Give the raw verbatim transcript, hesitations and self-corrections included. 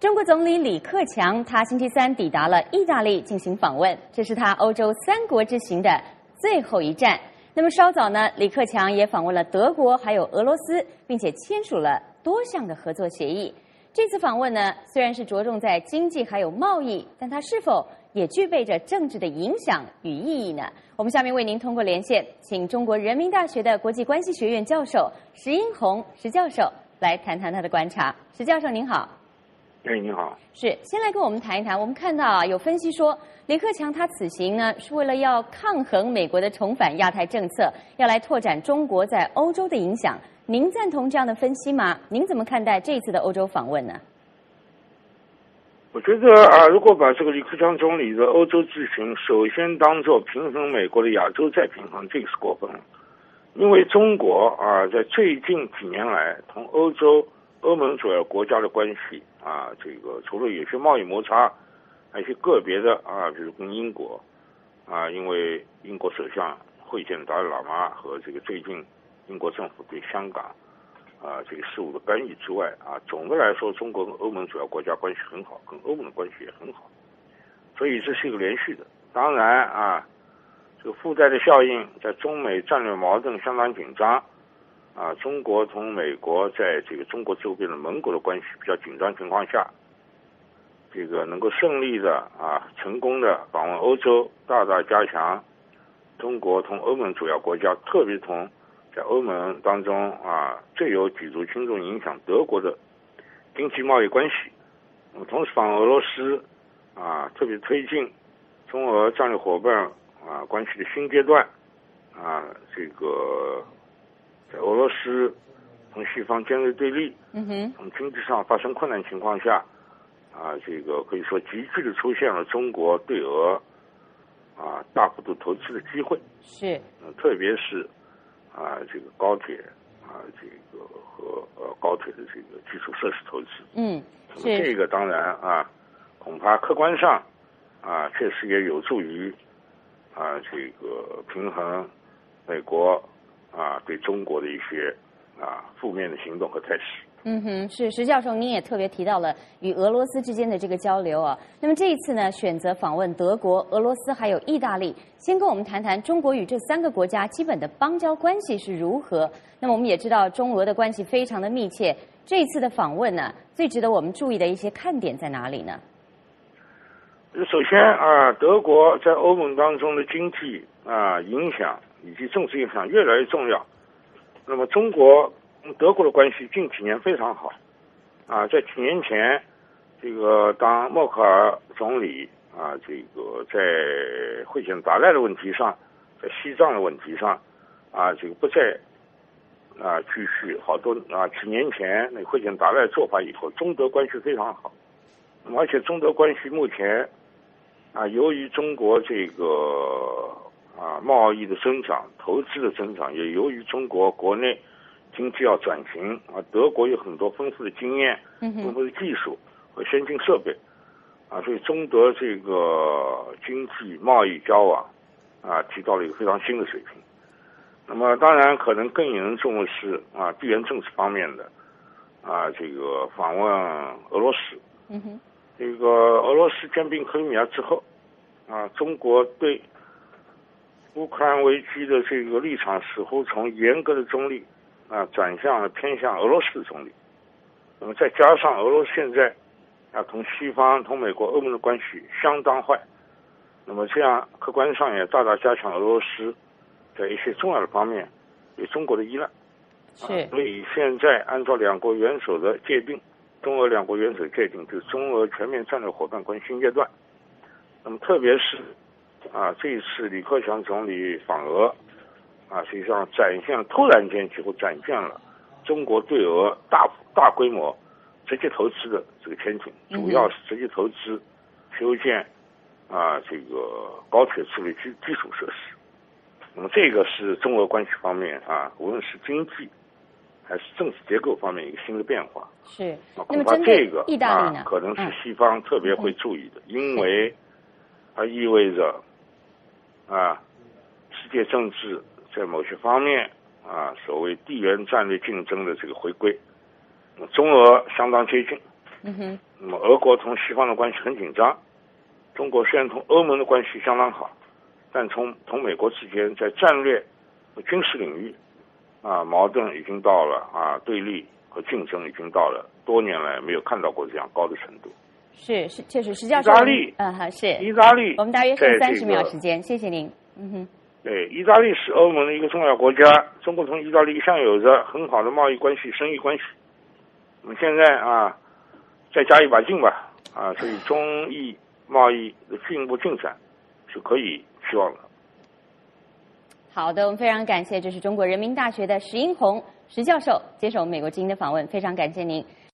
中国总理李克强，他星期三抵达了意大利进行访问，这是他欧洲三国之行的最后一站。那么稍早呢，李克强也访问了德国，还有俄罗斯，并且签署了多项的合作协议。这次访问呢，虽然是着重在经济还有贸易，但它是否也具备着政治的影响与意义呢？我们下面为您通过连线，请中国人民大学的国际关系学院教授石英红石教授来谈谈他的观察。石教授您好。 哎，你好。 是，先来跟我们谈一谈。我们看到啊，有分析说，李克强他此行呢是为了要抗衡美国的重返亚太政策，要来拓展中国在欧洲的影响。您赞同这样的分析吗？您怎么看待这次的欧洲访问呢？ 我觉得啊，如果把这个李克强总理的欧洲之行，首先当作平衡美国的亚洲再平衡，这个是过分了。因为中国啊，在最近几年来同欧洲、欧盟主要国家的关系啊，这个除了有些贸易摩擦，还有一些个别的啊，比如跟英国啊，因为英国首相会见达赖喇嘛和这个最近英国政府对香港啊这个事务的干预之外啊，总的来说，中国跟欧盟主要国家关系很好，跟欧盟的关系也很好，所以这是一个连续的。当然啊，这个附带的效应，在中美战略矛盾相当紧张啊，中国同美国在这个中国周边的盟国的关系比较紧张情况下，这个能够顺利的啊成功的访问欧洲，大大加强中国同欧盟主要国家，特别同在欧盟当中啊最有举足轻重影响德国的经济贸易关系。那么同时访问俄罗斯啊，特别推进中俄战略伙伴啊关系的新阶段啊，这个在俄罗斯同西方尖锐对立， 嗯哼， 从经济上发生困难情况下啊，这个可以说急剧的出现了中国对俄啊大幅度投资的机会， 是， 嗯，特别是啊这个高铁啊这个和呃高铁的这个基础设施投资， 嗯， 是这个当然啊，恐怕客观上啊确实也有助于啊这个平衡美国啊对中国的一些啊负面的行动和态势。 嗯哼，是石教授，您也特别提到了与俄罗斯之间的这个交流啊。那么这一次呢，选择访问德国、俄罗斯还有意大利，先跟我们谈谈中国与这三个国家基本的邦交关系是如何。那么我们也知道中俄的关系非常的密切，这一次的访问呢，最值得我们注意的一些看点在哪里呢？ 首先啊，德国在欧盟当中的经济啊影响以及政治影响越来越重要。那么中国德国的关系近几年非常好啊，在几年前，这个当默克尔总理啊，这个在会见达赖的问题上，在西藏的问题上啊，这个不再啊继续好多啊几年前那会见达赖做法以后，中德关系非常好。那么而且中德关系目前啊，由于中国这个啊贸易的增长、投资的增长，也由于中国国内经济要转型啊，德国有很多丰富的经验、丰富的技术和先进设备啊，所以中德这个经济贸易交往啊，提到了一个非常新的水平。那么当然可能更严重的是啊，地缘政治方面的啊，这个访问俄罗斯。 嗯哼， 这个俄罗斯兼并克里米亚之后啊，中国对乌克兰危机的这个立场似乎从严格的中立啊，转向了偏向俄罗斯的中立。那么再加上俄罗斯现在啊，同西方、同美国、欧盟的关系相当坏，那么这样客观上也大大加强俄罗斯在一些重要的方面对中国的依赖。 是， 啊、所以现在按照两国元首的界定，中俄两国元首界定就是中俄全面战略伙伴关系新阶段。那么特别是啊，这一次李克强总理访俄。啊，实际上展现突然间几乎展现了中国对俄大大规模直接投资的这个前景，主要是直接投资修建啊这个高铁之类基基础设施。那么这个是中俄关系方面啊，无论是经济还是政治结构方面一个新的变化。 是。 啊，恐怕这个意大利呢， 啊，可能是西方特别会注意的，嗯、因为它意味着啊，世界政治在某些方面啊，所谓地缘战略竞争的这个回归，中俄相当接近嗯哼。 那么俄国同西方的关系很紧张，中国虽然同欧盟的关系相当好，但从同美国之间在战略和军事领域啊矛盾已经到了啊对立和竞争已经到了多年来没有看到过这样高的程度。 是是，确实，石教授。 意大利， 嗯哈，是。 意大利， 我们大约剩三十秒时间，谢谢您。嗯哼。 对，意大利是欧盟的一个重要国家，中国同意大利一向有着很好的贸易关系、生意关系。我们现在啊，再加一把劲吧，啊，所以中意贸易的进一步进展是可以期望的。 好的，我们非常感谢，这是中国人民大学的石英红石教授接受美国之音的访问，非常感谢您。